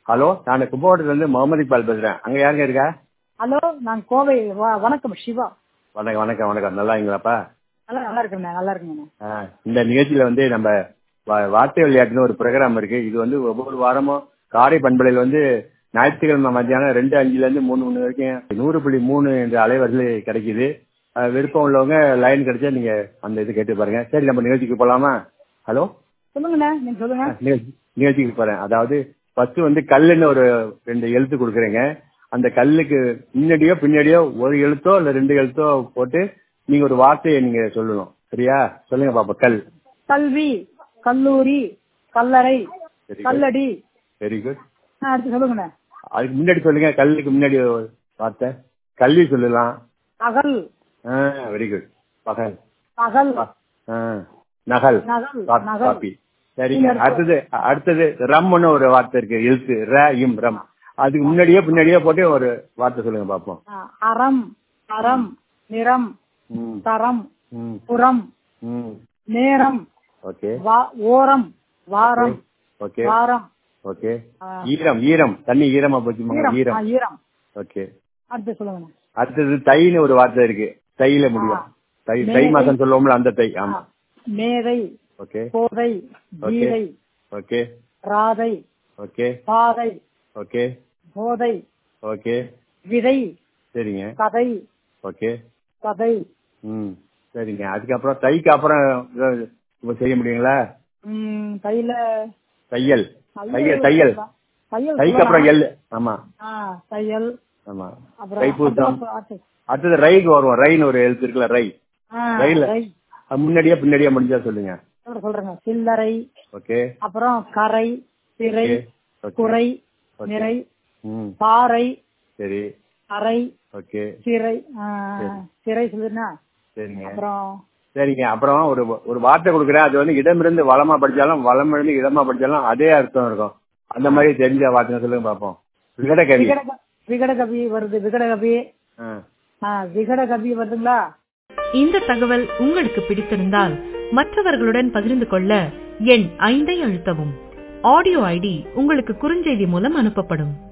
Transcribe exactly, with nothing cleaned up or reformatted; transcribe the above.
Hello, நான் கும்பகோணத்துல இருந்து முகமது இக்பால் பேசுறேன். அங்க யாருங்க இருக்கா? ஹலோ, நான் கோவை. வ- வணக்கம் சிவா. வணக்கம் வணக்கம் வணக்கம். நல்லா இருக்கீங்களாப்பா? நல்லா நல்லா இருக்குண்ணே, நல்லா இருக்குண்ணே. ஆ, இந்த நிகழ்ச்சியில வந்து நம்ம வா- வார்த்தை விளையாட்டுன்னு ஒரு ப்ரோக்ராம் இருக்கு. இது வந்து ஒவ்வொரு வாரமும் காரை பண்பலையில் வந்து ஞாயிற்றுக்கிழமை மத்தியானம் ரெண்டு அஞ்சுல இருந்து மூணு மணி வரைக்கும் நூறு புள்ளி மூணு என்ற அலைவரிசையில் கிடைக்குது. அஹ், விருப்பம் உள்ளவங்க லைன் கிடைச்சா நீங்க அந்த இது கேட்டு பாருங்க. சரி, நம்ம நிகழ்ச்சிக்கு போலாமா? ஹலோ, சொல்லுங்கண்ணே, நீங்க சொல்லுங்க. ஆ, நிகழ்ச்சி நிகழ்ச்சிக்கு போறேன். அதாவது ஃபர்ஸ்ட் வந்து கல்லுன்னு ஒரு ரெண்டு எழுத்து கொடுக்குறேங்க. அந்த கல்லுக்கு முன்னாடியோ பின்னாடியோ ஒரு எழுத்தோ இல்ல ரெண்டு எழுத்தோ போட்டு நீங்க ஒரு வார்த்தையை நீங்க சொல்லணும். சரியா? சொல்லுங்க பாப்பா. கல். கல்வி, கல்லூரி, கல்லறை, வெரி குட், கல்லடி. Very good. ஆ, அடுத்து சொல்லுங்கண்ணே. அதுக்கு முன்னாடி சொல்லுங்க. கல்லுக்கு முன்னாடி ஒரு வார்த்தை. கல்வி சொல்லலாம். அகல், வெரி குட். பகல். அகல், ஆ, நகல். நகல், காப்பி, நகல். காப்பி. சரிங்க. நீங்க அடுத்து. அடுத்தது அடுத்தது ரம்னு ஒரு வார்த்தை இருக்கு. எழுத்து ர இம் ரம். அதுக்கு முன்னாடியோ பின்னாடியோ போட்டு ஒரு வார்த்தை சொல்லுங்க பாப்போம். ஆ, அறம், அறம், நிறம், ம், தரம், ம், புறம், ம். நேரம், ஓகே, வா- ஓரம், வாரம், ஓகே, வாரம். ஓகே. ஆ, ஈரம், ஈரம். தண்ணி ஈரமா போச்சுமா? ஈரம். ஆ, ஈரம். ஈரம். ஓகே. அடுத்து சொல்லுங்கண்ணே. அடுத்தது தைன்னு ஒரு வார்த்தை இருக்கு. தையில முடியும். தை தை மேதை. மாசம் சொல்லுவோம்ல, அந்த தை. ஆ, ஆமா. மேதை, ஓகே, கோதை, ஓகே, கீதை, ஓகே, ராதை, ஓகே, பாதை, ஓகே, போதை, ஓகே. விதை, சரிங்க. கதை, ஓகே. கதை. ம், சரிங்க. அதுக்கப்புறம் தைக்கு அப்புறம் ஏதாவது இப்ப செய்ய முடியுங்களா? ம், தையில தையல். தையல் தையல் தையல் சொல்லலாம். தையல் தைக்கு அப்புறம் சொல்லலாம். எல். ஆமா, ஆ, தையல். ஆமா. அப்புறம் தைப்பூசம். அடுத்து அடுத்து. அடுத்தது ரைக்கு வருவோம். ரைன்னு ஒரு எழுத்து இருக்குல்ல, ரை. ஆ, ரயில்ல ரை. அது முன்னாடியே பின்னாடியே முடிஞ்சா சொல்லுங்க. சொல்ற- சொல்றேங்க. சில்லறை, ஓகே, அப்புறம் கரை, திரை, ஓகே, ஓகே, குறை, ஓகே. நிறை, ம், பாறை, சரி, அறை, ஓகே, சிறை. ஆ, சரி, சிறை சொல்லுனா. சரிங்க. அப்புறம் சரிங்க. அப்புறம் ஒரு ஒரு வார்த்தை கொடுக்குறேன். அது வந்து இடமிருந்து வளமா படிச்சாலும் வளமிருந்து இடமா படிச்சாலும் அதே அர்த்தம் இருக்கும். அந்த மாதிரி தெரிஞ்ச வார்த்தை சொல்லுங்க பாப்போம். விகடகவி. விகட விகடகவி வருது. விகடகவி. ஆ. ஆ, விகடகவி வருதுங்களா? இந்த தகவல் உங்களுக்கு பிடித்திருந்தால் மற்றவர்களுடன் பகிர்ந்து கொள்ள எண் ஐந்தை அழுத்தவும். ஆடியோ ஐடி உங்களுக்கு குறுஞ்செய்தி மூலம் அனுப்பப்படும்.